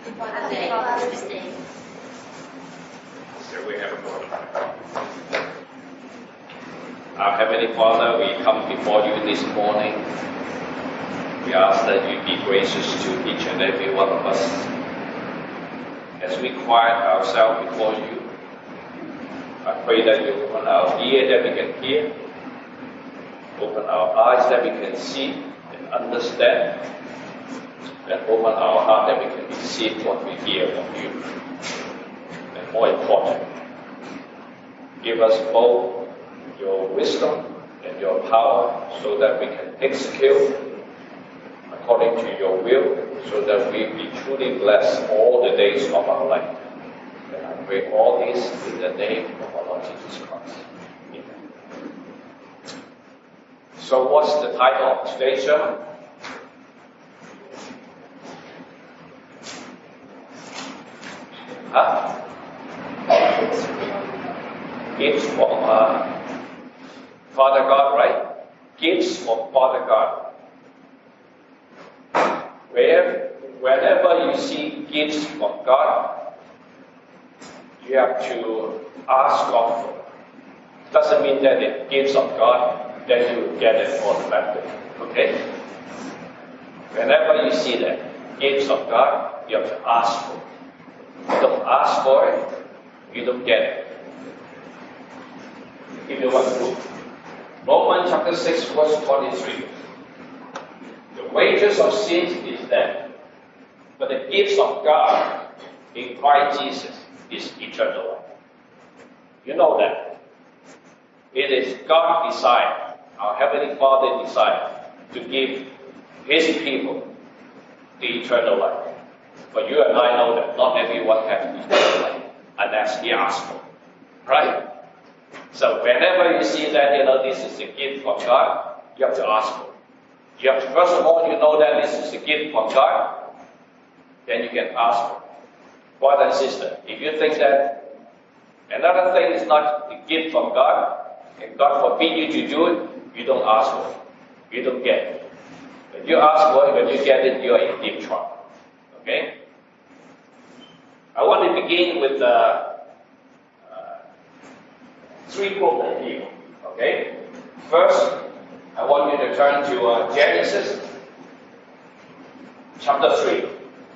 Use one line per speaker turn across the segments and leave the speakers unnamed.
Father's Day.
So we have a moment. Our Heavenly Father, we come before you this morning. We ask that you be gracious to each and every one of us. As we quiet ourselves before you, I pray that you open our ear that we can hear, open our eyes that we can see and understand, and open our heart that we can receive what we hear from you. And more important, give us both your wisdom and your power so that we can execute according to your will, so that we be truly blessed all the days of our life. And I pray all this in the name of our Lord Jesus Christ. Amen. So what's the title of today's sermon? Gifts from Father God, right? Gifts from Father God. Whenever you see gifts from God, you have to ask God for it. Doesn't mean that the gifts of God, then you will get it automatically. Okay? Whenever you see that gifts of God, you have to ask for it. You don't ask for it, you don't get it. Give you one clue. Romans chapter 6, verse 23. The wages of sin is death, but the gifts of God in Christ Jesus is eternal life. You know that. It is God's desire, our Heavenly Father's desire, to give His people the eternal life. But you and I know that not everyone has eternal life unless he asks for it. Right? So whenever you see that, this is a gift from God, you have to ask for it. You have to, first of all, you know that this is a gift from God, then you can ask for it. Brother and sister, if you think that another thing is not a gift from God, and God forbid you to do it, you don't ask for it. You don't get it. When you ask for it, when you get it, you are in deep trouble. Okay? I want to begin with three groups of people. Okay? First, I want you to turn to Genesis chapter 3.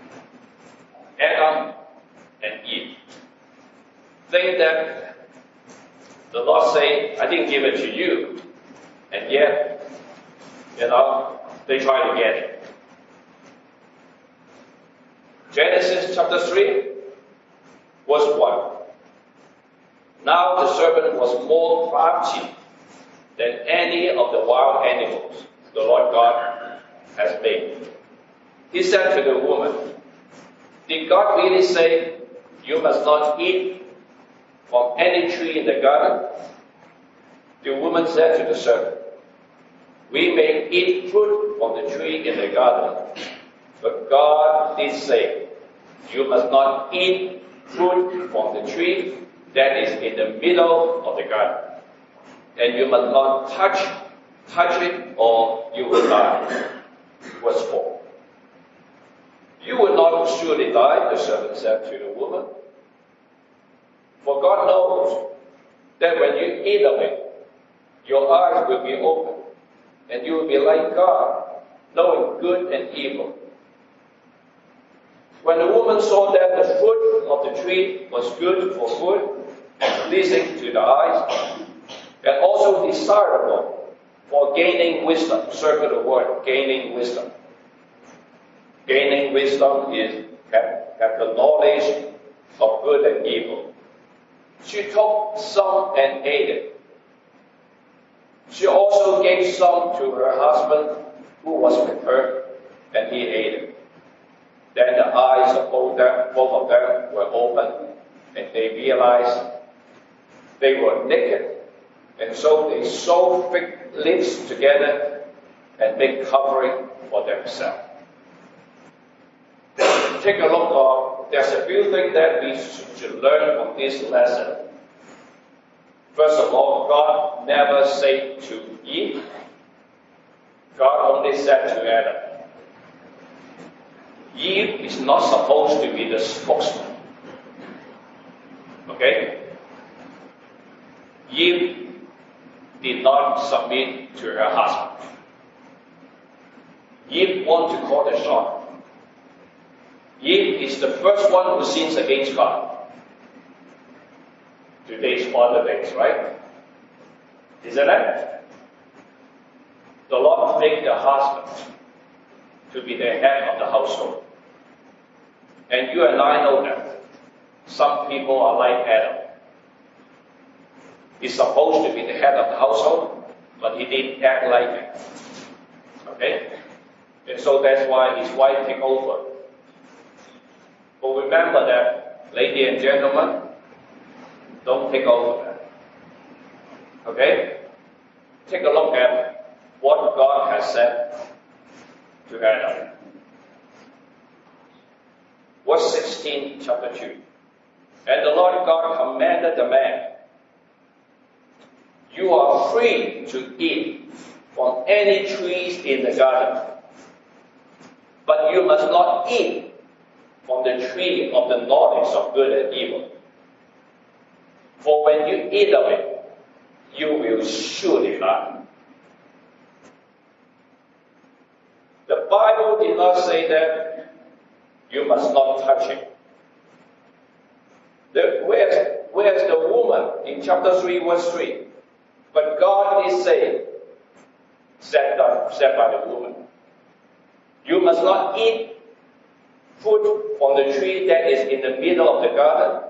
Adam and Eve. Think that the Lord say, I didn't give it to you, and yet, they try to get it. Genesis chapter 3, verse 1. Now the serpent was more crafty than any of the wild animals the Lord God has made. He said to the woman, did God really say, you must not eat from any tree in the garden? The woman said to the serpent, we may eat fruit from the tree in the garden, but God did say, you must not eat fruit from the tree that is in the middle of the garden, and you must not touch it, or you will die. Verse 4. You will not surely die, the serpent said to the woman. For God knows that when you eat of it, your eyes will be open, and you will be like God, knowing good and evil. When the woman saw that the fruit of the tree was good for food, and pleasing to the eyes, and also desirable for gaining wisdom, circle the word, gaining wisdom. Gaining wisdom is have the knowledge of good and evil. She took some and ate it. She also gave some to her husband who was with her, and he ate it. Then the eyes of both of them were opened, and they realized they were naked, and so they sewed fig leaves together and made covering for themselves. Take a look. There's a few things that we should learn from this lesson. First of all, God never said to Eve. God only said to Adam. Eve is not supposed to be the spokesman. Okay? Eve did not submit to her husband. Eve wants to call the shot. Eve is the first one who sins against God. Today's other days, right? Isn't it? The Lord made the husband to be the head of the household. And you and I know that some people are like Adam. He's supposed to be the head of the household, but he didn't act like it. Okay? And so that's why his wife took over. But remember that, ladies and gentlemen, don't take over that. Okay? Take a look at what God has said to Adam. Verse 16, chapter 2. And the Lord God commanded the man, you are free to eat from any trees in the garden, but you must not eat from the tree of the knowledge of good and evil. For when you eat of it, you will surely die. The Bible did not say that you must not touch it. Where's the woman in chapter 3, verse 3? But God is saying, said by the woman, you must not eat fruit from the tree that is in the middle of the garden.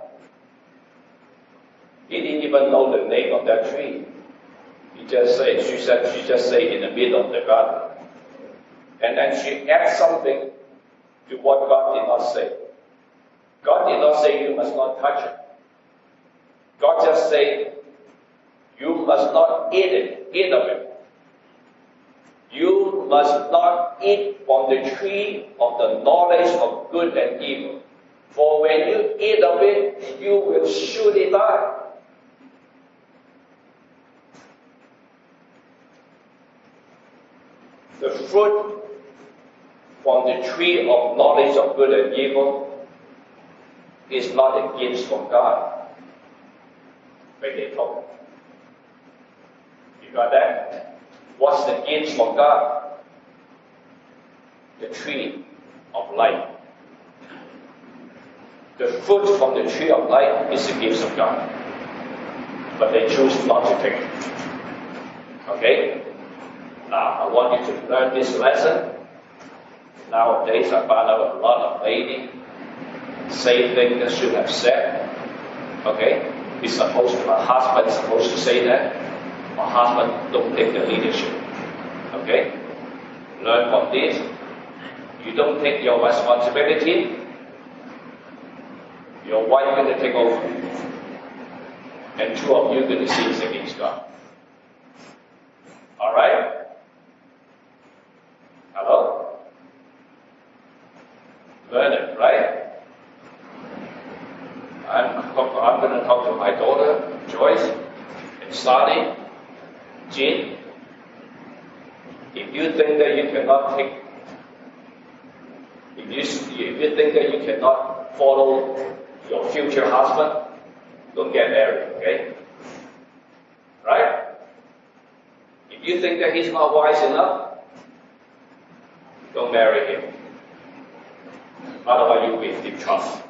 He didn't even know the name of that tree. She just said in the middle of the garden. And then she adds something to what God did not say. God did not say you must not touch it. God just said, you must not eat of it. You must not eat from the tree of the knowledge of good and evil. For when you eat of it, you will surely die. The fruit from the tree of knowledge of good and evil is not a gift from God. When they talk. You got that? What's the gift from God? The tree of life. The fruit from the tree of life is the gift of God. But they choose not to take it. Okay? Now, I want you to learn this lesson. Nowadays, I found out a lot of ladies say things they should have said. Okay? My husband is supposed to say that. My husband don't take the leadership. Okay? Learn from this. You don't take your responsibility. Your wife going to take over. And two of you going to sin against God. Alright? Hello? Learn it, right? I'm going to talk to my daughter, Joyce, and Sally, Jean. If you think that you cannot take, if you think that you cannot follow your future husband, don't get married, okay? Right? If you think that he's not wise enough, don't marry him. Otherwise you'll be in deep trouble.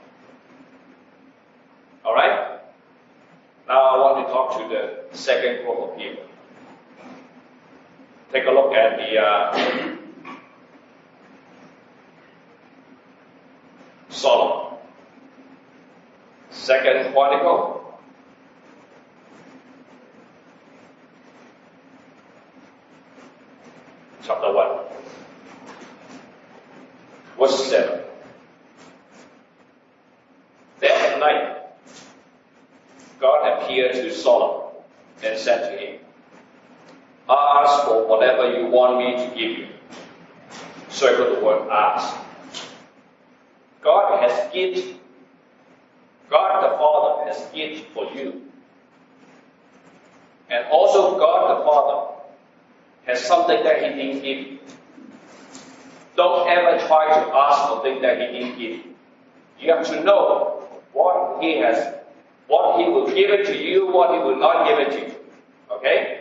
Alright? Now I want to talk to the second group of people. Take a look at the Solomon. Second Chronicle. Chapter 1. Verse 7. Then at night, God appeared to Solomon and said to him, ask for whatever you want me to give you. Circle the word ask. God has gifts. God the Father has gifts for you. And also God the Father has something that He didn't give you. Don't ever try to ask for things that He didn't give you. You have to know what He has, what He will give it to you, what He will not give it to you. Okay?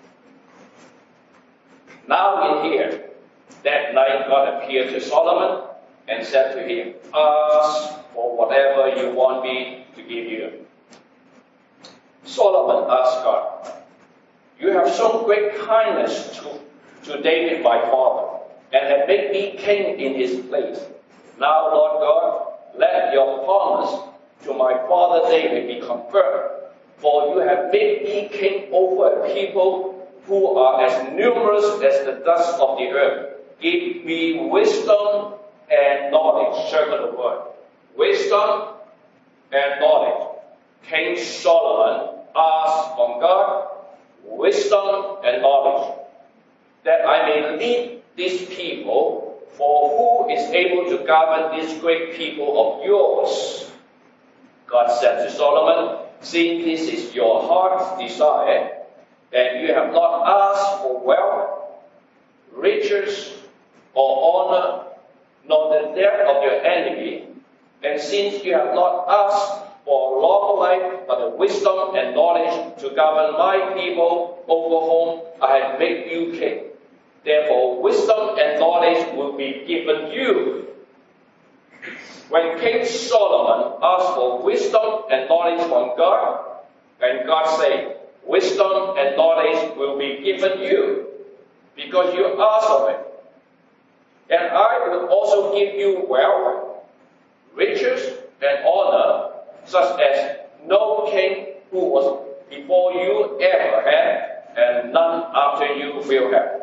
Now in here, that night God appeared to Solomon and said to him, ask for whatever you want me to give you. Solomon asked God, you have shown great kindness to David my father, and have made me king in his place. Now, Lord God, let your promise to my father David be confirmed, for you have made me king over a people who are as numerous as the dust of the earth. Give me wisdom and knowledge. Circle the word. Wisdom and knowledge. King Solomon asked from God wisdom and knowledge, that I may lead these people, for who is able to govern this great people of yours? God said to Solomon, seeing this is your heart's desire, and you have not asked for wealth, riches, or honor, nor the death of your enemy, and since you have not asked for long life, but the wisdom and knowledge to govern my people over whom I have made you king, therefore wisdom and knowledge will be given you. When King Solomon asked for wisdom and knowledge from God, and God said, wisdom and knowledge will be given you, because you asked of it. And I will also give you wealth, riches, and honor, such as no king who was before you ever had, and none after you will have.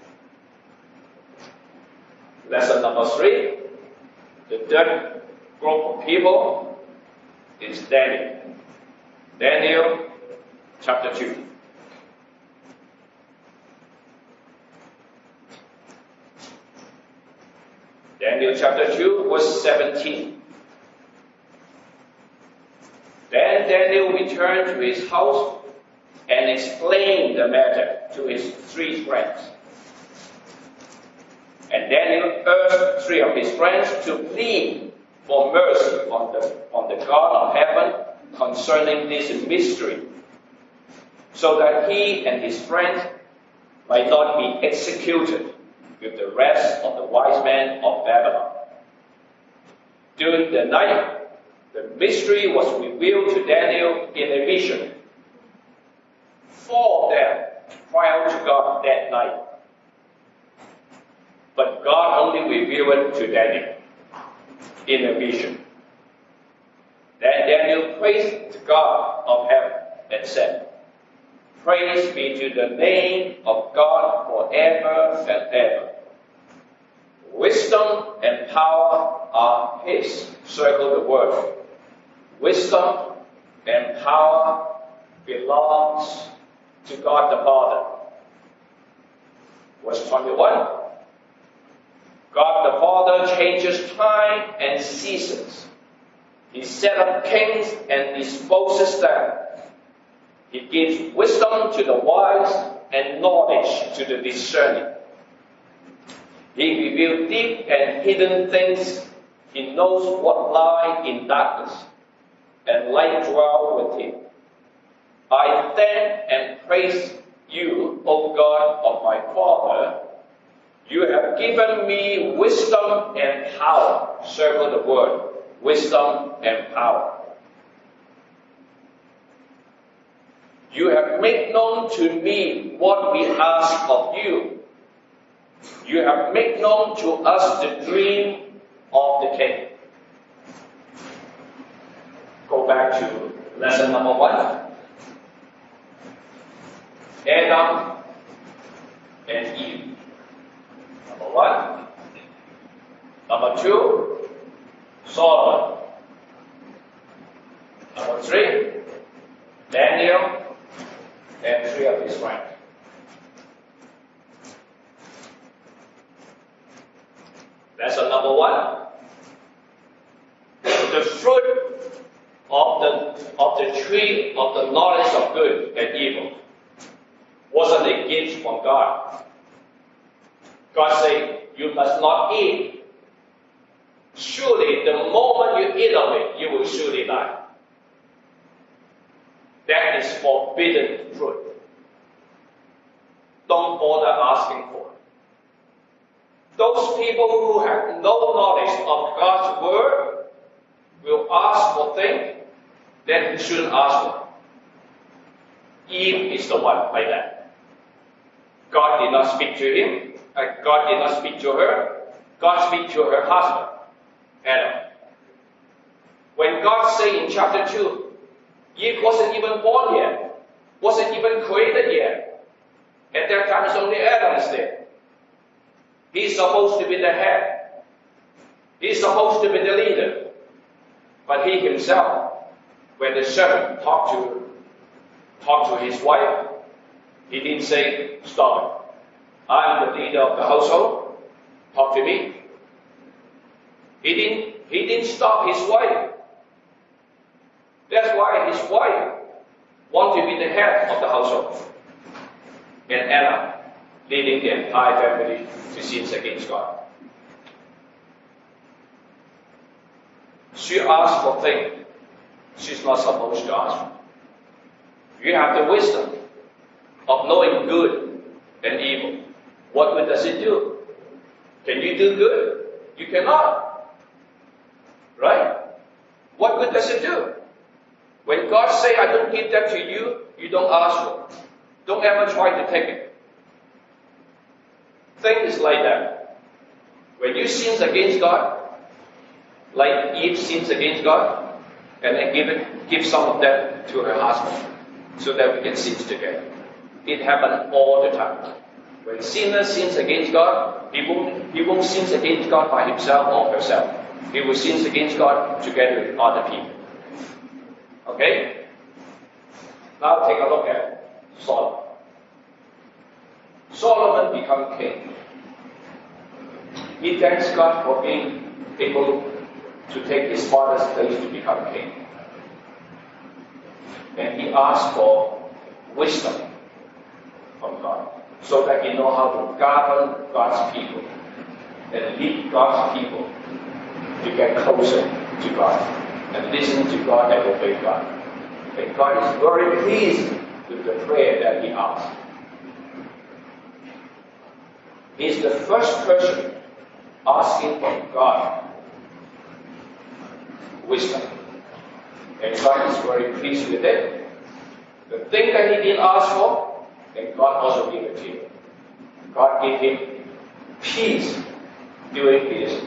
Lesson number 3. The third group of people is Daniel. Daniel chapter 2. Daniel chapter 2, verse 17. Then Daniel returned to his house and explained the matter to his 3 friends. And Daniel urged 3 of his friends to plead for mercy on the God of heaven concerning this mystery, so that he and his friends might not be executed with the rest of the wise men of Babylon. During the night, the mystery was revealed to Daniel in a vision. 4 of them cried out to God that night, but God only revealed it to Daniel in a vision. Then Daniel praised God of heaven and said, praise be to the name of God forever and ever. Wisdom and power are His. Circle the word. Wisdom and power belongs to God the Father. Verse 21. God the Father changes time and seasons. He set up kings and disposes them. He gives wisdom to the wise and knowledge to the discerning. He reveals deep and hidden things. He knows what lie in darkness, and light dwell with Him. I thank and praise you, O God of my Father. You have given me wisdom and power. Circle the word. Wisdom and power. You have made known to me what we ask of you. You have made known to us the dream of the king. Go back to lesson number 1. Adam and Eve. Number 1. Number 2, Solomon. Number 3, Daniel and 3 of his friends. Lesson number 1. The fruit of the tree of the knowledge of good and evil wasn't a gift from God. God said, you must not eat. Surely, the moment you eat of it, you will surely die. That is forbidden fruit. Don't bother asking for it. Those people who have no knowledge of God's word will ask for things that he shouldn't ask for. Eve is the one like that. God did not speak to him. God did not speak to her. God speak to her husband, Adam. When God said in chapter 2, Eve wasn't even born yet, wasn't even created yet. At that time, it's only Adam is there. He's supposed to be the head. He's supposed to be the leader. But he himself, when the servant talked to his wife, he didn't say, stop it. I'm the leader of the household. Talk to me. He didn't stop his wife. That's why his wife wanted to be the head of the household. And Anna, leading the entire family to sin against God. She asked for things she's not supposed to ask for. You have the wisdom of knowing good and evil. What good does it do? Can you do good? You cannot. Right? What good does it do? When God says, I don't give that to you, you don't ask for it. Don't ever try to take it. Think is like that. When you sin against God, like Eve sins against God, and then give some of that to her husband, so that we can sin together. It happens all the time. When sinner sins against God, he won't sin against God by himself or herself. He will sin against God together with other people. Okay? Now take a look at Solomon. Solomon became king. He thanks God for being able to take his father's place to become king. And he asked for wisdom from God, so that he know how to govern God's people and lead God's people to get closer to God and listen to God and obey God. And God is very pleased with the prayer that he asked. He is the first person asking from God wisdom. And God is very pleased with it. The thing that he didn't ask for, and God also gave it to him. God gave him peace during his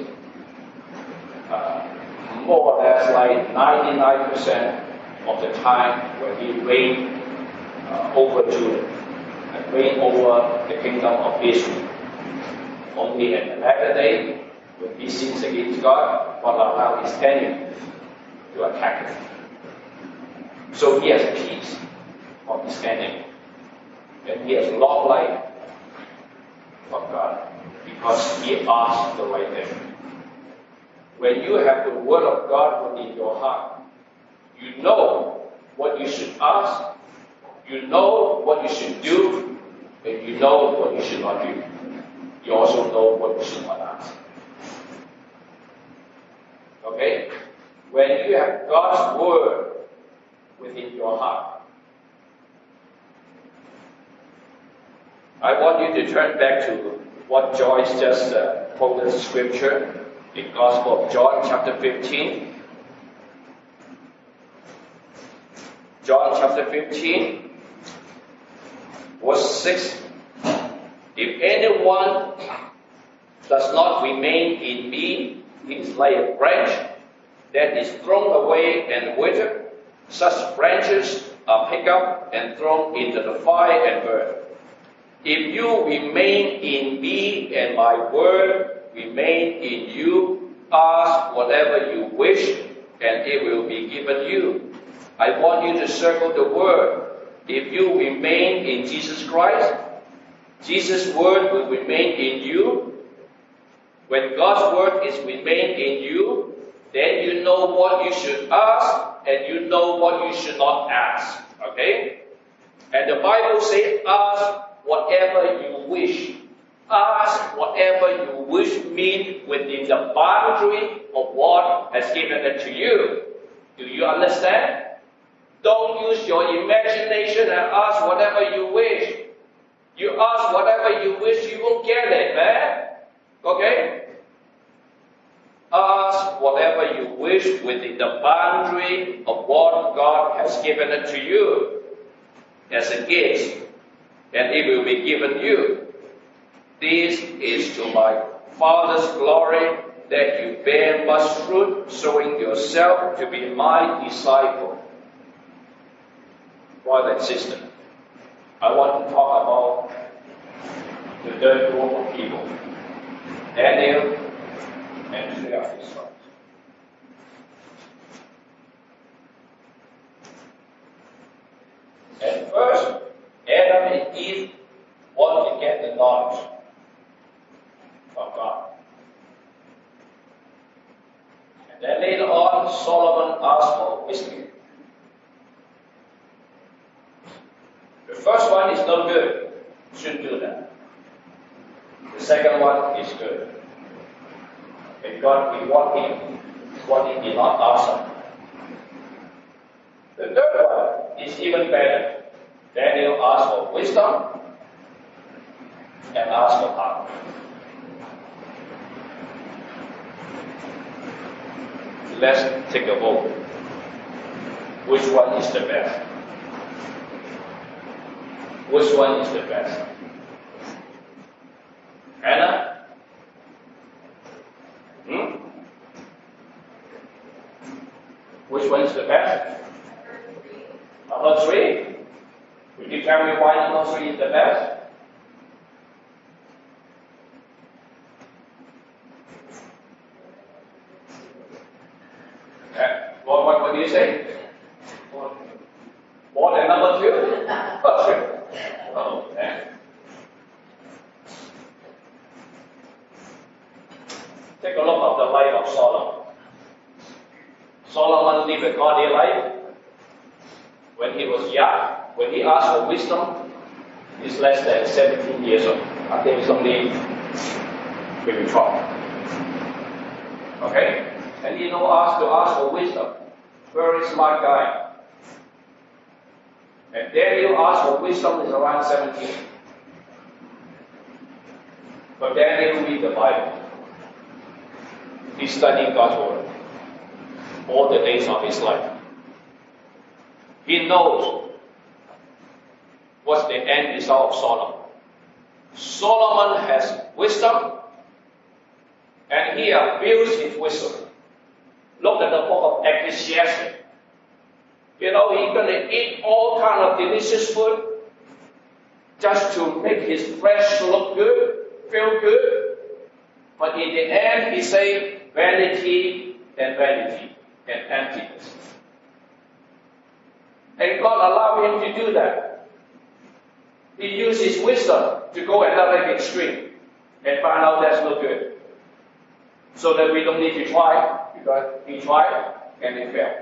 more or less like 99% of the time when he reigned over Judah and reigned over the kingdom of Israel. Only at the latter day, when he sins against God, God allowed his enemy to attack him. So he has peace from his enemy. And he has long life from God because he asked the right thing. When you have the word of God within your heart, you know what you should ask, you know what you should do, and you know what you should not do. You also know what you should not ask. Okay? When you have God's word within your heart, I want you to turn back to what Joyce just quoted scripture in Gospel of John chapter 15. John chapter 15, verse 6. If anyone does not remain in me, he is like a branch that is thrown away and withered. Such branches are picked up and thrown into the fire and burned. If you remain in me and my word remain in you, ask whatever you wish and it will be given you. I want you to circle the word. If you remain in Jesus Christ, Jesus' word will remain in you. When God's word is remain in you, then you know what you should ask and you know what you should not ask. Okay? And the Bible says, ask whatever you wish Ask whatever you wish me within the boundary of what has given it to you. Do you understand? Don't use your imagination and ask whatever you wish. You ask whatever you wish, you will get it, man. Okay? Ask whatever you wish within the boundary of what God has given it to you as a gift, and it will be given you. This is to my Father's glory, that you bear much fruit, showing yourself to be my disciple. Brother and sister, I want to talk about the third group of people, Daniel and 3 of his sons. At first, Adam and Eve want to get the knowledge from God. And then later on, Solomon asked for wisdom. The first one is no good. Shouldn't do that. The second one is good. And God reward him what he did not ask him. The third one is even better. Daniel asked for wisdom and asked for power. Let's take a vote. Which one is the best? Which one is the best? Hannah? Which one is the best? Number 3. Will you tell me why number 3 is the best? What do you say? More than number 2? Oh, man. Take a look at the life of Solomon. Solomon lived a godly life. When he was young, when he asked for wisdom, he's less than 17 years old. I think it's only maybe 12. Okay? And he asked for wisdom. Very smart guy. And Daniel asked for wisdom is around 17. But Daniel read the Bible. He studied God's word all the days of his life. He knows what's the end result of Solomon. Solomon has wisdom, and he abused his wisdom. Look at the book of Ecclesiastes. He's going to eat all kind of delicious food just to make his flesh look good, feel good. But in the end, he says, vanity and vanity and emptiness. And God allowed him to do that. He used his wisdom to go another extreme and find out that's no good. So that we don't need to try, because he tried and he failed.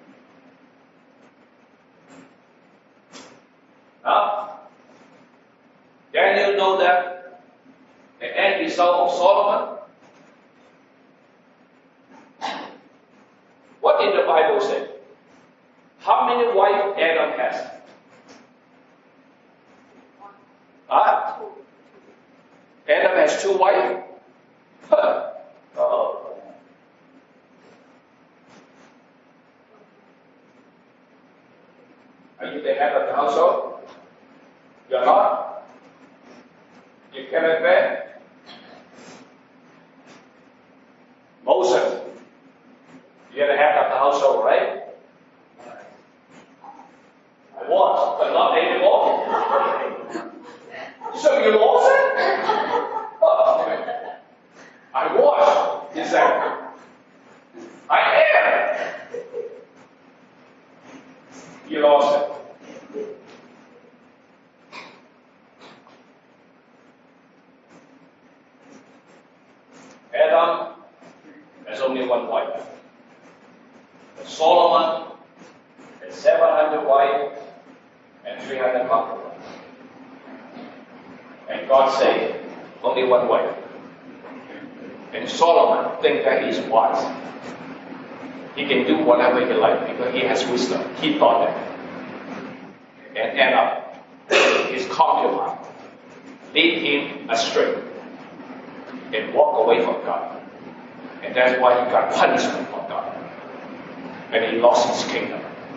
Now, Daniel knows that the end result of Solomon. What did the Bible say? How many wives Adam has? Adam has 2 wives? Oh. Are you the head of the household? You're not? You cannot bear? Moses, you're the head of the household, right? I was, but not anymore. So you lost it? Oh, I was, he said. I am. You lost it. Adam has only 1 wife. But Solomon has 700 wives and 300 concubines. And God said, only one wife. And Solomon thinks that he's wise. He can do whatever he likes because he has wisdom. He thought that. And end up, his concubine lead him astray and walk away from God. And that's why he got punishment from God. And he lost his kingdom.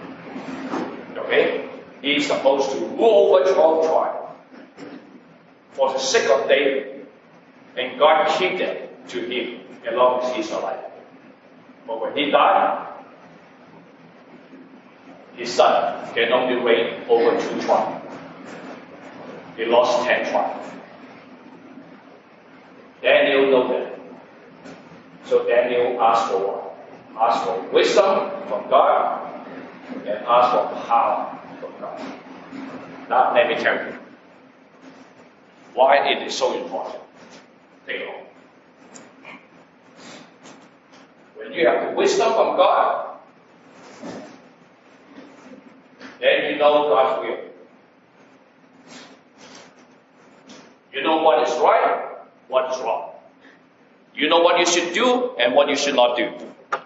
Okay? He's supposed to rule over 12 tribes for the sake of David. And God keep them to him as long as he's alive. But when he died, his son can only reign over 2 tribes. He lost 10 tribes. Daniel knew that. So Daniel asked for what? Asked for wisdom from God and asked for power from God. Now let me tell you why it is so important. Take a look. When you have the wisdom from God, then you know God's will. You know what is right, what is wrong. You know what you should do and what you should not do.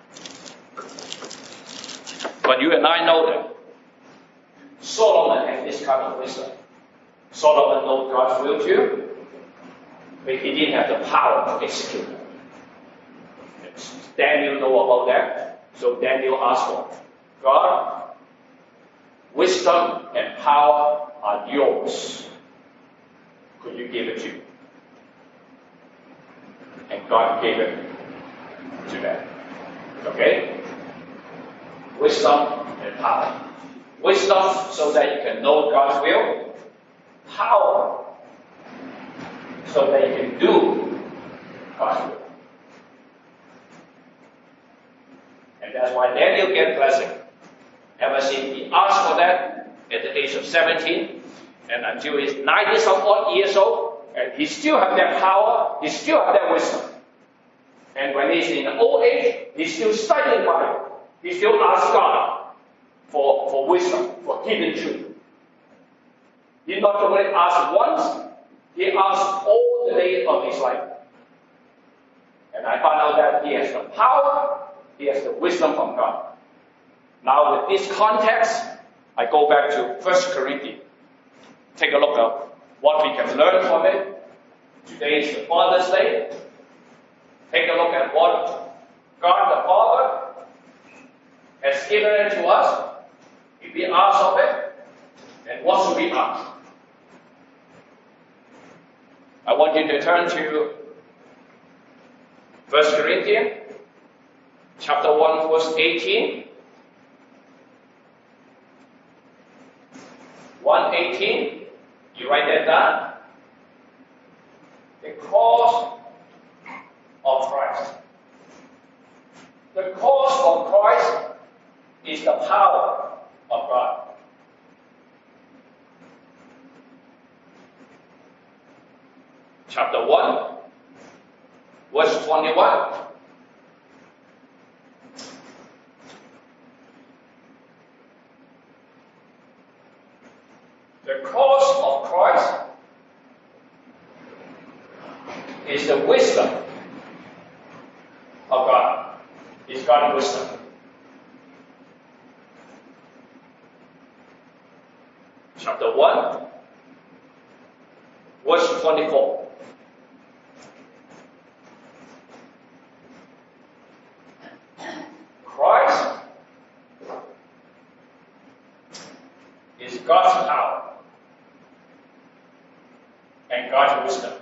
But you and I know that Solomon had this kind of wisdom. Solomon knows God's will too, but he didn't have the power to execute it. Daniel know about that, so Daniel asked for God, wisdom and power are yours. Could you give it to me? And God gave it to them. Okay? Wisdom and power. Wisdom so that you can know God's will. Power so that you can do God's will. And that's why Daniel get blessing. Ever since he asked for that at the age of 17, and until he's 90-some-odd years old, and he still have that power, he still have that wisdom. And when he's in old age, he's still studying the Bible. He still asks God for wisdom, for hidden truth. He not only asked once, he asked all the days of his life. And I found out that he has the power, he has the wisdom from God. Now with this context, I go back to 1 Corinthians. Take a look at what we can learn from it. Today is the Father's Day. Take a look at what God the Father has given it to us. If we ask of it, then what should we ask? I want you to turn to 1 Corinthians chapter 1 verse 18. 1:18. You write that down. The cause of Christ. The cause of Christ is the power of God. Chapter 1, verse 21. The cause of Christ is the wisdom of God. It's God's wisdom. Chapter 1, verse 24. Christ is God's power and God's wisdom.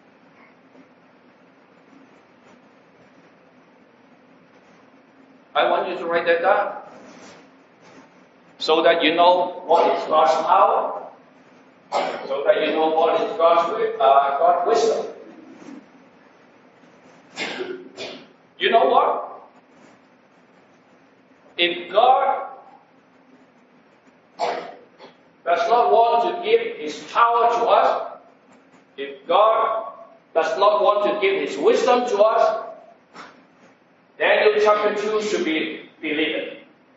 I want you to write that down so that you know what is God's power, so that you know what is God's wisdom. You know what? If God does not want to give His power to us, if God does not want to give His wisdom to us, Daniel chapter 2 should be deleted.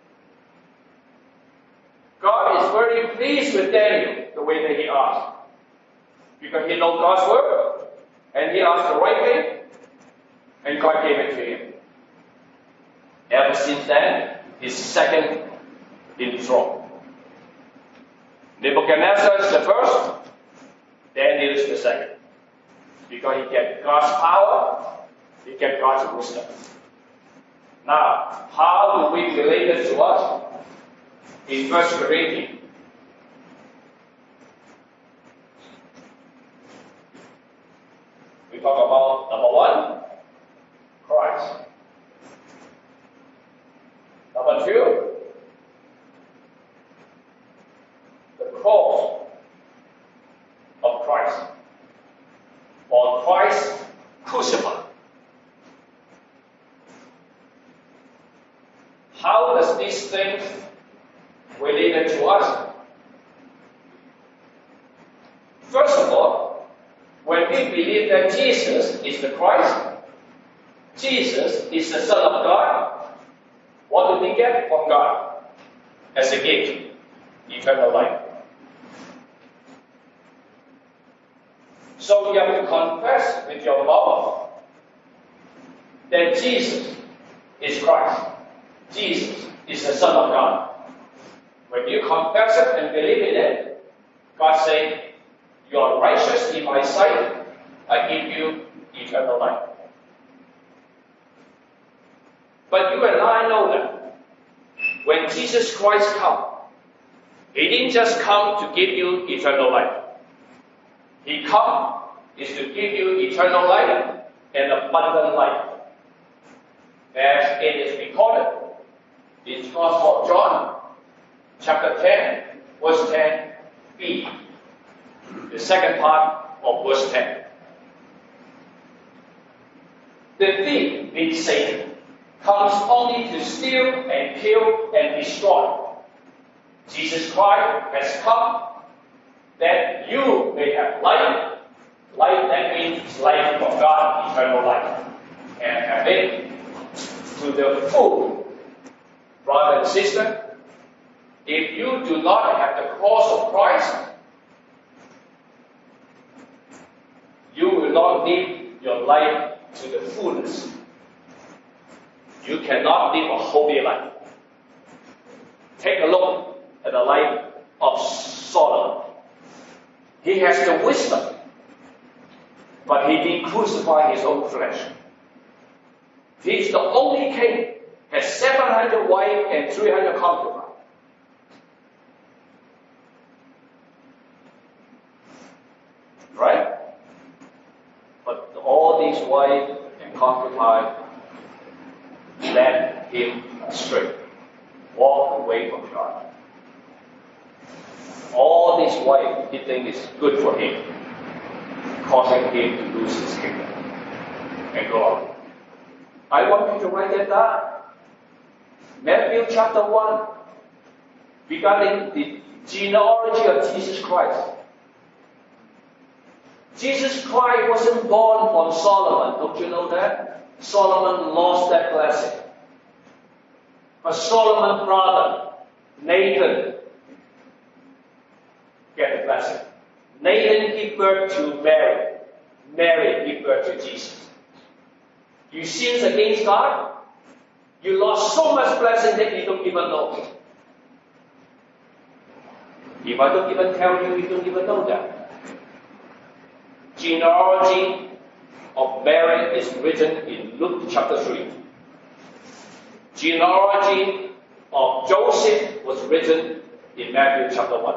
God is very pleased with Daniel, the way that he asked. Because he knows God's word, And he asked the right thing, and God gave it to him. Ever since then, he's second in the throne. Nebuchadnezzar is the first, Daniel is the second. Because he get God's power, he get God's wisdom. Now, how do we relate it to us? In 1 Corinthians, we talk about number one, Christ. Number two, the cross of Christ, or Christ crucified. How does these things relate to us? First of all, when we believe that Jesus is the Christ, Jesus is the Son of God, what do we get from God as a gift? Eternal life. So you have to confess with your mouth that Jesus is Christ. Jesus is the Son of God. When you confess it and believe in it, God says, you are righteous in my sight, I give you eternal life. But you and I know that when Jesus Christ comes, He didn't just come to give you eternal life. He come is to give you eternal life and abundant life. As it is recorded in Gospel of John, chapter 10, verse 10b. The second part of verse 10. The thief, means Satan, comes only to steal and kill and destroy. Jesus Christ has come that you may have life. Life, that means life of God, eternal life. And have it to the full. Brother and sister, if you do not have the cross of Christ, you will not live your life to the fullness. You cannot live a holy life. Take a look at the life of Solomon. He has the wisdom, but he did crucify his own flesh. He is the only king, has 700 wives and 300 concubines. Right? But all these wives and concubines led him astray, walk away from God. All these wives he thinks is good for him, causing him to lose his kingdom and glory. I want you to write that down. Matthew chapter 1, regarding the genealogy of Jesus Christ. Jesus Christ wasn't born from Solomon. Don't you know that? Solomon lost that blessing. But Solomon's brother, Nathan, get the blessing. Nathan gave birth to Mary. Mary gave birth to Jesus. You sin against God, you lost so much blessing that you don't even know. If I don't even tell you, you don't even know that. Genealogy of Mary is written in Luke chapter 3. Genealogy of Joseph was written in Matthew chapter 1.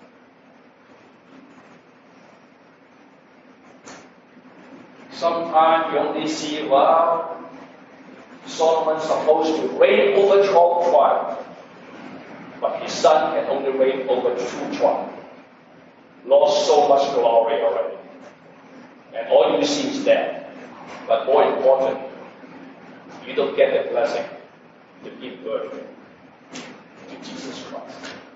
Sometimes you only see, wow, Solomon's supposed to reign over 12 tribes, but his son can only reign over 2 tribes. Lost so much glory already. And all you see is that. But more important, you don't get the blessing to give birth to Jesus Christ.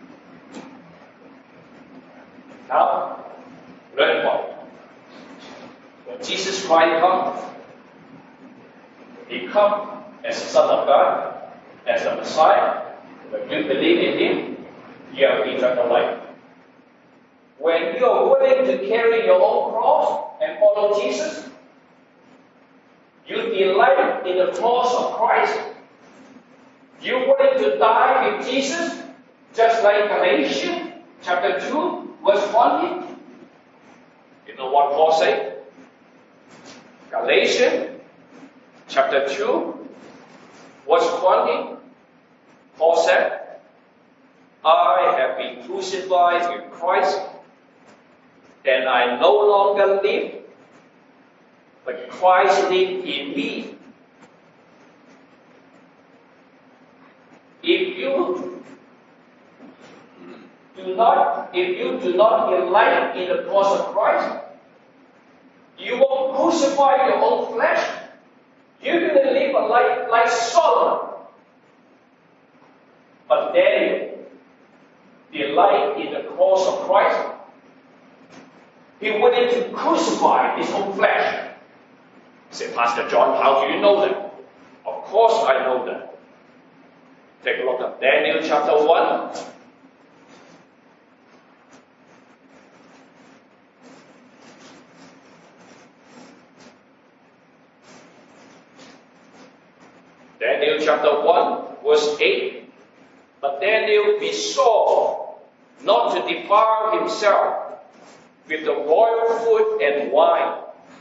Now, learn what? When Jesus Christ comes, He comes as the Son of God, as the Messiah. When you believe in Him, you have eternal life. when you are willing to carry your own cross and follow Jesus, you delight in the cross of Christ, you're willing to die with Jesus, just like Galatians chapter 2, verse 20. You know what Paul said? Galatians chapter 2, verse 20. Paul said, I have been crucified with Christ, and I no longer live, but Christ lives in me. If you do not delight in the cross of Christ, you won't crucify your own flesh. You're going to live a life like Solomon. But Daniel delight in the cross of Christ. He willing to crucify his own flesh. Say, Pastor John, how do you know that? Of course I know that. Take a look at Daniel chapter 1. Daniel chapter 1, verse 8. But Daniel resolved not to defile himself with the royal food and wine.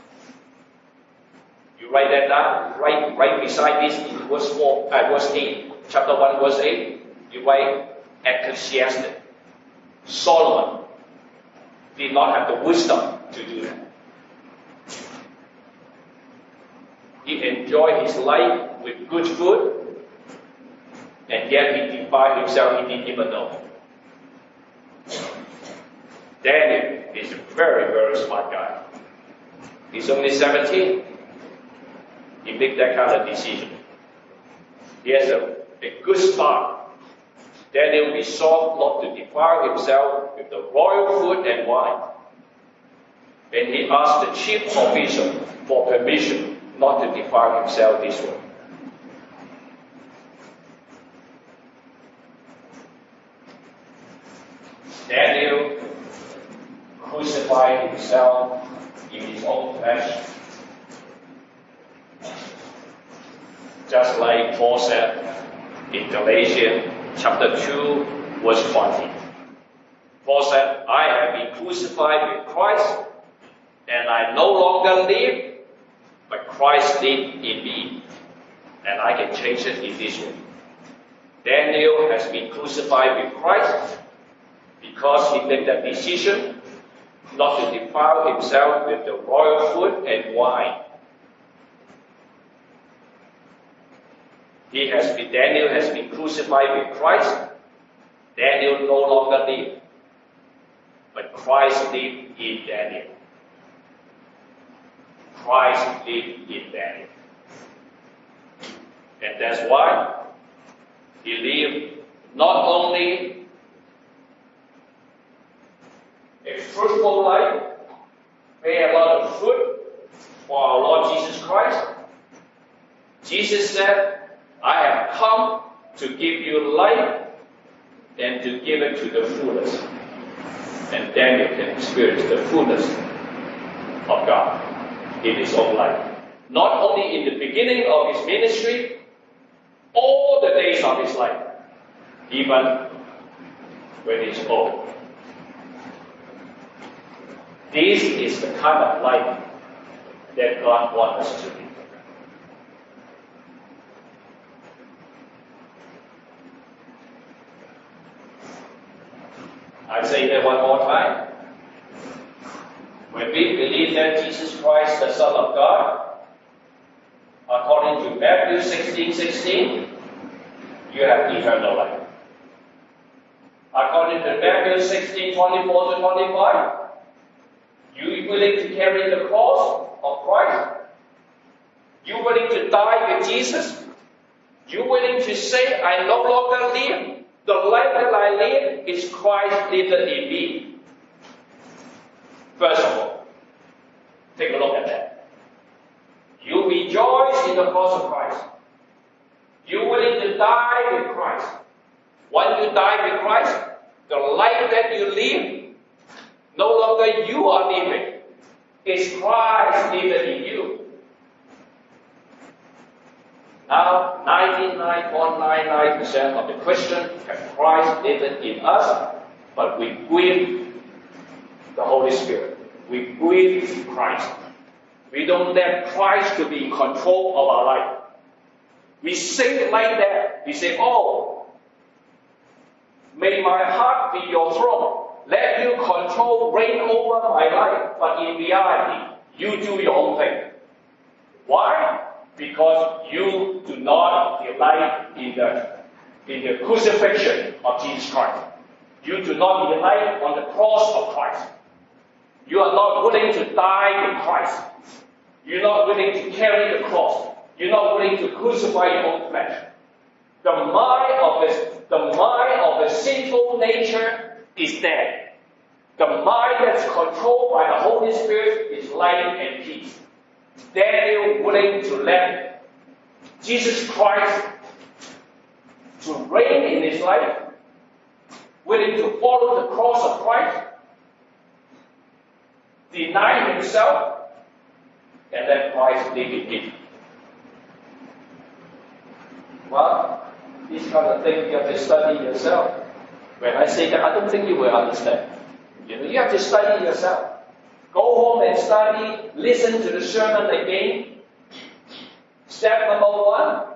You write that down, right beside this in verse 8, chapter 1, verse 8. You write Ecclesiastes. Solomon did not have the wisdom to do that. He enjoyed his life with good food, and yet he defiled himself, he didn't even know. Daniel is a very, very smart guy. He's only 17. He made that kind of decision. He has a good start. Daniel resolved not to defile himself with the royal food and wine. And he asked the chief official for permission not to defile himself this way. Daniel crucified himself in his own flesh, just like Paul said in Galatians chapter 2, verse 20. Paul said, I have been crucified with Christ, and I no longer live, but Christ lives in me. And I can change it in this way. Daniel has been crucified with Christ because he made that decision not to defile himself with the royal food and wine. Daniel has been crucified with Christ. Daniel no longer lives, but Christ lives in Daniel. Christ lives in Daniel. And that's why he lived not only a fruitful life, bear a lot of fruit for our Lord Jesus Christ. Jesus said, I have come to give you life and to give it to the fullest. And then you can experience the fullness of God in his own life. Not only in the beginning of his ministry, all the days of his life, even when he's old. This is the kind of life that God wants us to live. I say that one more time. When we believe that Jesus Christ, the Son of God, according to Matthew 16:16, you have eternal life. According to Matthew 16:24 to 25, you willing to carry the cross of Christ? You willing to die with Jesus? You willing to say, I no longer live? The life that I live is Christ living in me. First of all, take a look at that. You rejoice in the cross of Christ. You're willing to die with Christ. When you die with Christ, the life that you live No longer you are living. It's Christ living in you. Now, 99.99% of the Christians have Christ living in us, but we grieve the Holy Spirit. We grieve Christ. We don't let Christ to be in control of our life. We think like that. We say, oh, may my heart be your throne. Let you control, reign over my life. But in reality, you do your own thing. Why? Because you do not delight in the crucifixion of Jesus Christ. You do not delight on the cross of Christ. You are not willing to die in Christ. You're not willing to carry the cross. You're not willing to crucify your own flesh. The mind of the sinful nature is dead. The mind that's controlled by the Holy Spirit is light and peace. Daniel willing to let Jesus Christ to reign in his life, willing to follow the cross of Christ, deny himself, and let Christ live in him. Well, this kind of thing you have to study yourself. When I say that, I don't think you will understand. You have to study yourself. Go home and study, listen to the sermon again. Step number 1,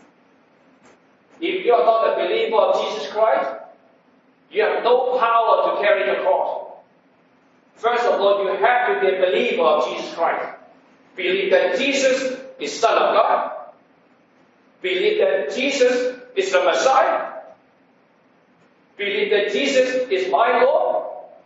if you are not a believer of Jesus Christ, you have no power to carry the cross. First of all, you have to be a believer of Jesus Christ. Believe that Jesus is Son of God. Believe that Jesus is the Messiah. Believe that Jesus is my Lord.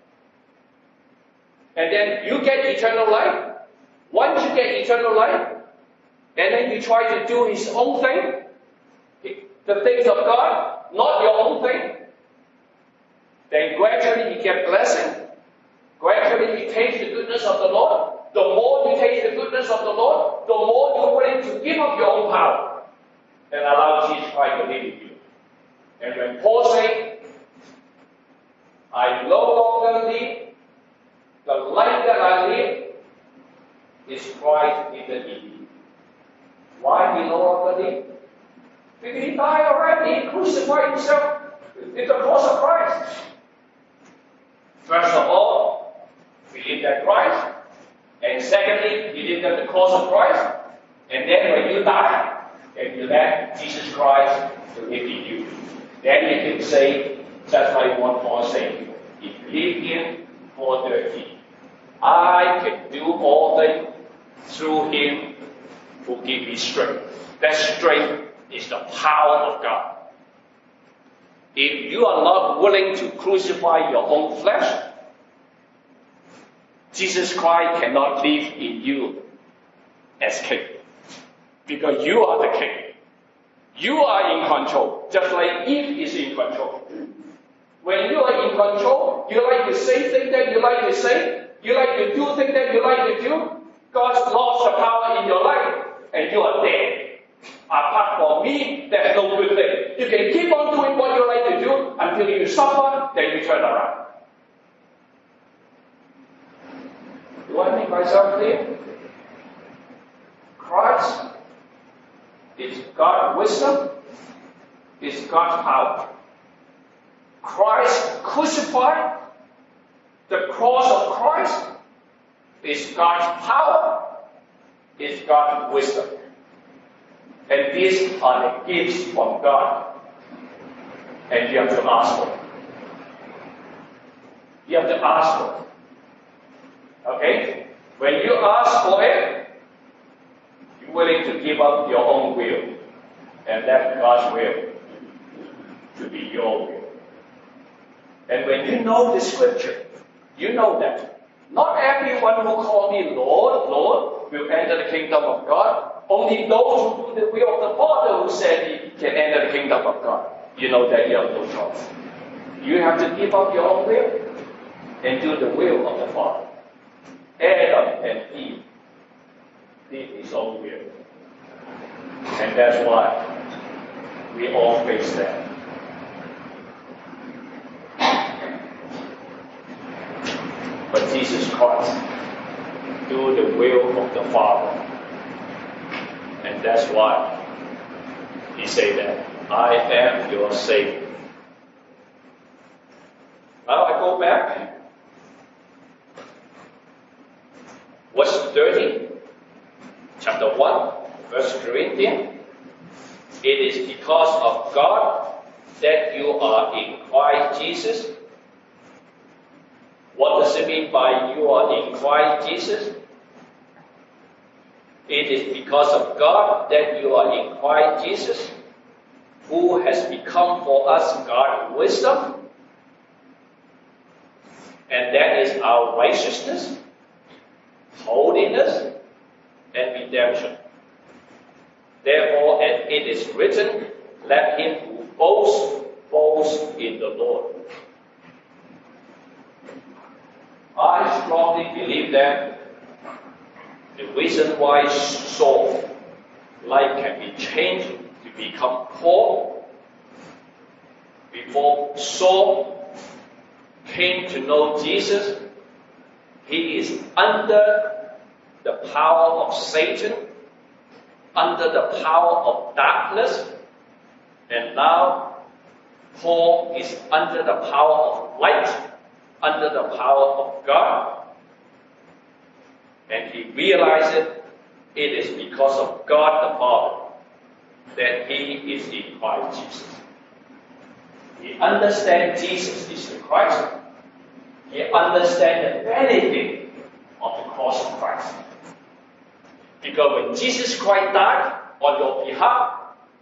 And then you get eternal life. Once you get eternal life, and then you try to do His own thing, the things of God, not your own thing, then gradually you get blessing. Gradually you taste the goodness of the Lord. The more you taste the goodness of the Lord, the more you're willing to give up your own power and allow Jesus Christ to live in you. And when Paul said, I no longer live, the life that I live is Christ living in me. Why he no longer live? Because he died already. He crucified himself with the cross of Christ. First of all, believe that Christ. And secondly, believe that the cross of Christ. And then when you die, and you let Jesus Christ to live in you, then you can say, just like what Paul said, in Philippians 4:13, I can do all things through Him who gives me strength. That strength is the power of God. If you are not willing to crucify your own flesh, Jesus Christ cannot live in you as king. Because you are the king. You are in control, just like Eve is in control. When you are in control, you like to say things that you like to say, you like to do things that you like to do, God's lost the power in your life, and you are dead. Apart from me, there's no good thing. You can keep on doing what you like to do until you suffer, then you turn around. Do I make myself clear? Christ is God's wisdom, is God's power. Christ crucified, the cross of Christ is God's power, is God's wisdom. And these are the gifts from God. And you have to ask for it. You have to ask for it. Okay? When you ask for it, you're willing to give up your own will and let God's will to be your will. And when you know the scripture, you know that not everyone who calls me Lord, Lord will enter the kingdom of God. Only those who do the will of the Father who said he can enter the kingdom of God. You know that you have no choice. You have to give up your own will and do the will of the Father. Adam and Eve did his own will. And that's why we all face that. But Jesus Christ. Do the will of the Father. And that's why he said that, I am your Savior. Now I go back. Verse 30, chapter 1, 1 Corinthians. It is because of God that you are in Christ Jesus. What does it mean by you are in Christ Jesus? It is because of God that you are in Christ Jesus, who has become for us God's wisdom, and that is our righteousness, holiness, and redemption. Therefore, as it is written, let him who boasts, boast in the Lord. I strongly believe that the reason why Saul's life can be changed to become Paul, before Saul came to know Jesus, he is under the power of Satan, under the power of darkness, and now Paul is under the power of light, under the power of God. And he realizes it is because of God the Father that he is in Christ Jesus. He understands Jesus is the Christ. He understands the benefit of the cross of Christ. Because when Jesus Christ died on your behalf,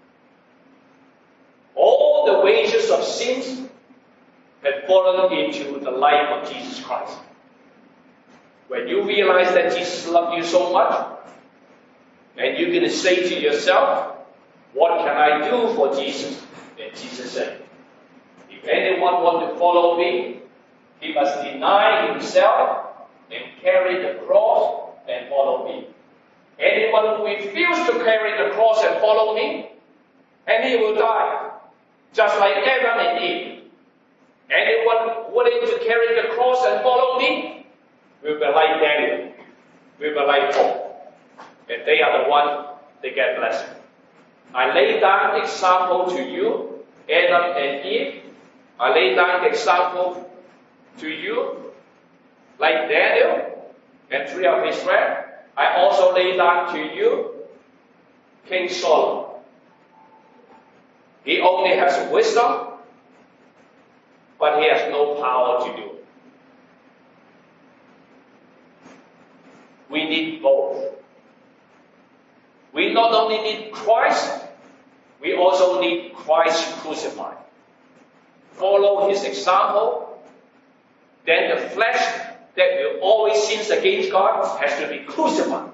all the wages of sins had fallen into the life of Jesus Christ. When you realize that Jesus loved you so much, and you're going to say to yourself, what can I do for Jesus? And Jesus said, if anyone wants to follow me, he must deny himself and carry the cross and follow me. Anyone who refuses to carry the cross and follow me, and he will die, just like Adam and Eve. Anyone willing to carry the cross and follow me will be like Daniel, will be like Paul. And they are the ones that get blessed. I lay down example to you, Adam and Eve. I lay down example to you, like Daniel and three of his friends. I also lay down to you, King Solomon. He only has wisdom, but he has no power to do it. We need both. We not only need Christ, we also need Christ crucified. Follow his example, then the flesh that will always sin against God has to be crucified.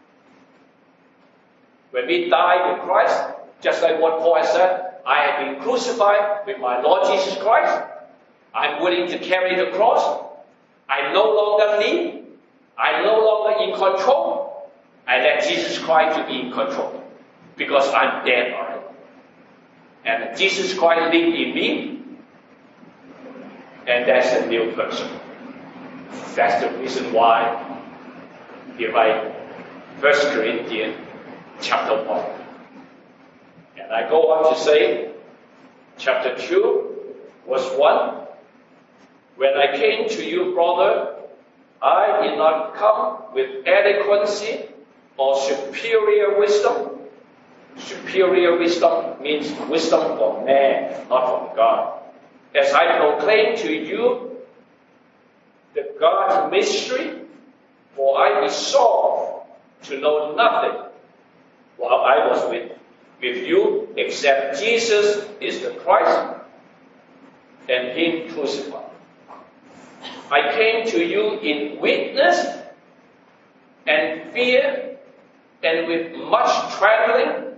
When we die with Christ, just like what Paul has said, I have been crucified with my Lord Jesus Christ. I'm willing to carry the cross. I no longer lead. I'm no longer in control. I let Jesus Christ to be in control because I'm dead already. And Jesus Christ lives in me, and that's a new person. That's the reason why he writes 1 Corinthians chapter 1. And I go on to say, chapter 2, verse 1, when I came to you, brother, I did not come with eloquency or superior wisdom. Superior wisdom means wisdom from man, not from God. As I proclaim to you the God's mystery, for I resolved to know nothing while I was with you except Jesus is the Christ and him crucified. I came to you in weakness and fear and with much trembling.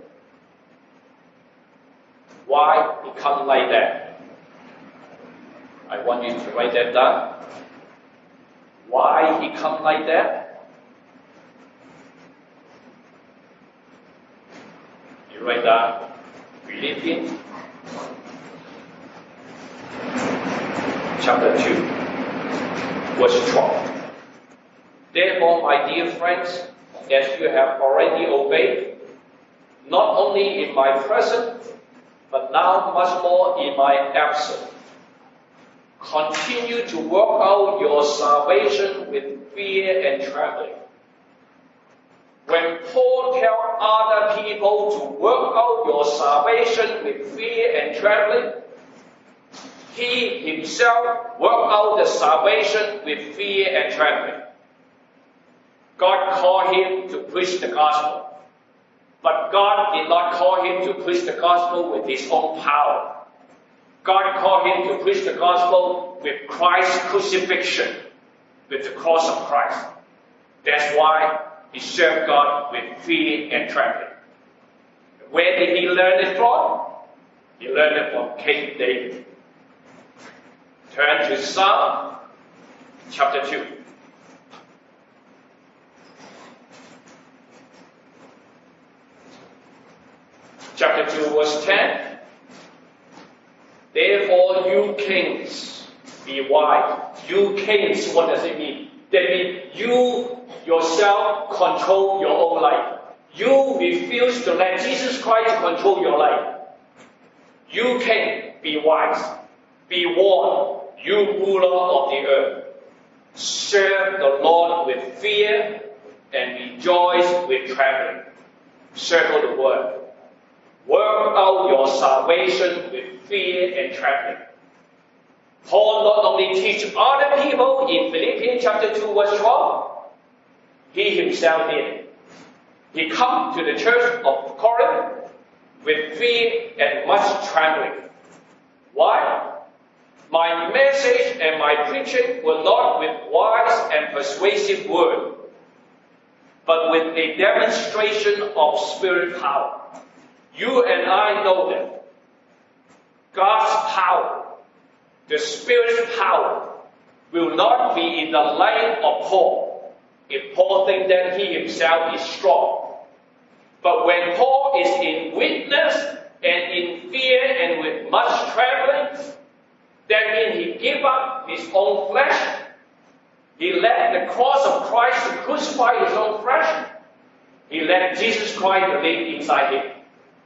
Why become like that? I want you to write that down. Why he come like that? You write down Philippians chapter 2, verse 12. Therefore, my dear friends, as you have already obeyed, not only in my presence, but now much more in my absence, continue to work out your salvation with fear and trembling. When Paul tells other people to work out your salvation with fear and trembling, he himself worked out the salvation with fear and trembling. God called him to preach the gospel, but God did not call him to preach the gospel with his own power. God called him to preach the gospel with Christ's crucifixion, with the cross of Christ. That's why he served God with fear and trembling. Where did he learn it from? He learned it from King David. Turn to Psalm chapter 2. Chapter 2 verse 10. Therefore you kings, be wise. You kings, what does it mean? That means you yourself control your own life. You refuse to let Jesus Christ control your life. You king, be wise. Be warned, you ruler of the earth. Serve the Lord with fear and rejoice with trembling. Circle the word. Work out your salvation with fear and trembling. Paul not only teach other people in Philippians chapter 2 verse 12, he himself did. He come to the church of Corinth with fear and much trembling. Why? My message and my preaching were not with wise and persuasive word, but with a demonstration of spirit power. You and I know that God's power, the Spirit's power, will not be in the line of Paul if Paul thinks that he himself is strong. But when Paul is in weakness and in fear and with much trembling, that means he gave up his own flesh. He let the cross of Christ to crucify his own flesh. He let Jesus Christ live inside him.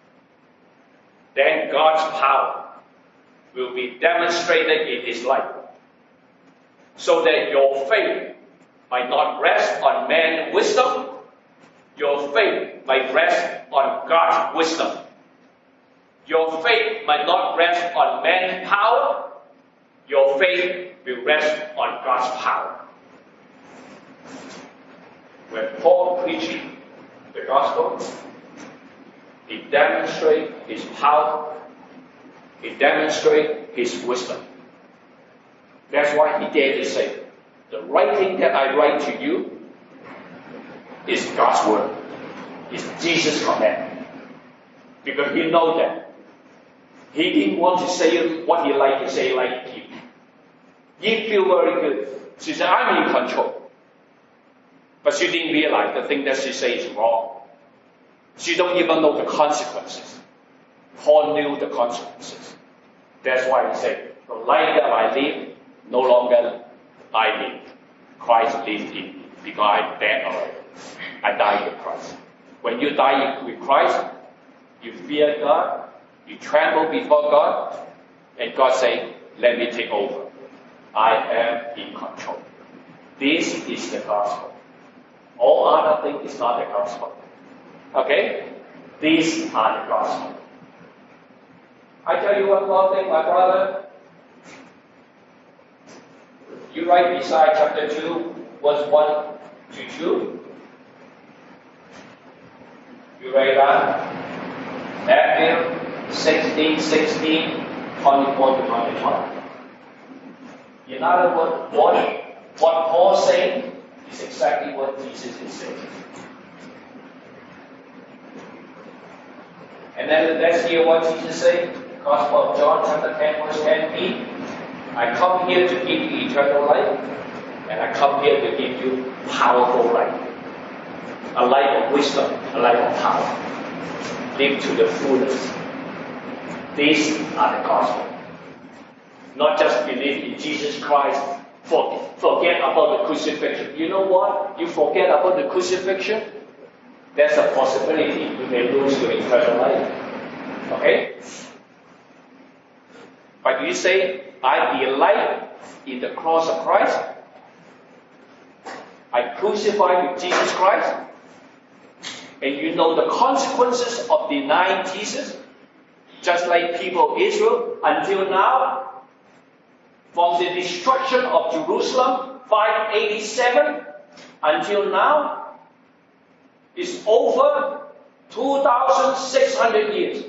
Then God's power will be demonstrated in his life, so that your faith might not rest on man's wisdom. Your faith might rest on God's wisdom. Your faith might not rest on man's power. Your faith will rest on God's power. When Paul preached the gospel, he demonstrates his power. He demonstrates his wisdom. That's why he dared to say, the writing that I write to you is God's word. It's Jesus' command. Because he knows that. He didn't want to say what he liked to say like you. He feel very good. She said, I'm in control. But she didn't realize the thing that she said is wrong. She don't even know the consequences. Paul knew the consequences. That's why he said, the life that I live, no longer I live. Christ lives in me, because I died already. I died with Christ. When you die with Christ, you fear God, you tremble before God, and God says, let me take over. I am in control. This is the gospel. All other things is not the gospel. Okay? These are the gospel. I tell you one more thing, my brother. You write beside chapter 2, verse 1 to 2. You write that. Matthew 16, 24 to 25. In other words, what Paul is saying is exactly what Jesus is saying. And then let's hear what Jesus said. Gospel of John, chapter 10, verse 10b. I come here to give you eternal life, and I come here to give you powerful life. A life of wisdom, a life of power. Live to the fullest. These are the gospel. Not just believe in Jesus Christ forget about the crucifixion. You know what? You forget about the crucifixion, there's a possibility you may lose your eternal life. Okay? But you say, I delight in the cross of Christ. I crucified with Jesus Christ. And you know the consequences of denying Jesus, just like people of Israel until now. From the destruction of Jerusalem, 587, until now, is over 2,600 years.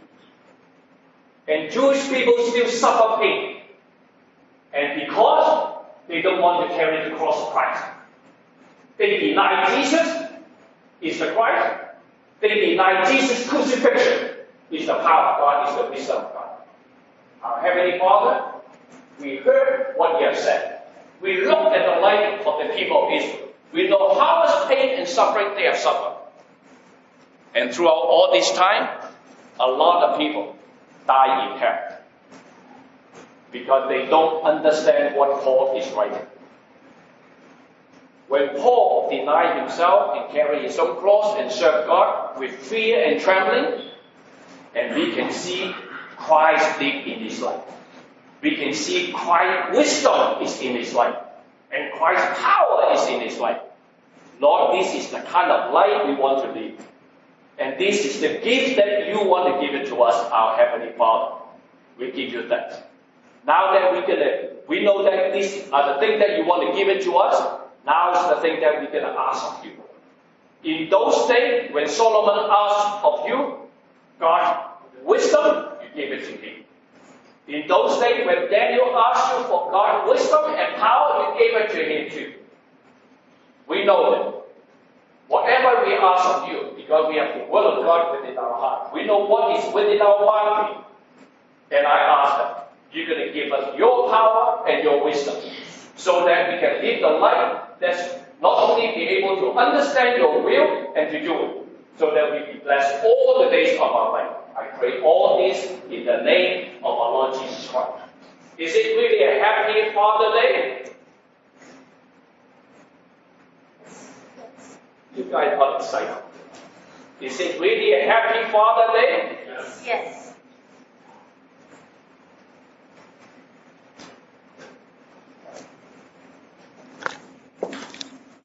And Jewish people still suffer pain. And because they don't want to carry the cross of Christ. They deny Jesus is the Christ. They deny Jesus' crucifixion is the power of God, is the wisdom of God. Our Heavenly Father, we heard what you have said. We looked at the life of the people of Israel. We know how much pain and suffering they have suffered. And throughout all this time, a lot of people die in hell. Because they don't understand what Paul is writing. When Paul denied himself and carried his own cross and served God with fear and trembling, and we can see Christ deep in his life. We can see Christ's wisdom is in his life. And Christ's power is in his life. Lord, this is the kind of life we want to live. And this is the gift that you want to give it to us, our Heavenly Father. We give you that. Now that we know that these are the things that you want to give it to us, now is the thing that we're going to ask of you. In those days, when Solomon asked of you, God's wisdom, you gave it to him. In those days, when Daniel asked you for God's wisdom and power, you gave it to him too. We know that. Whatever we ask of you, because we have the Word of God within our heart, we know what is within our boundary. And I ask that you're going to give us your power and your wisdom, so that we can live the life that's not only be able to understand your will and to do it, so that we be blessed all the days of our life. I pray all this in the name of our Lord Jesus Christ. Is it really a happy Father Day? You guys are excited. Is it really a happy Father Day?
Yes.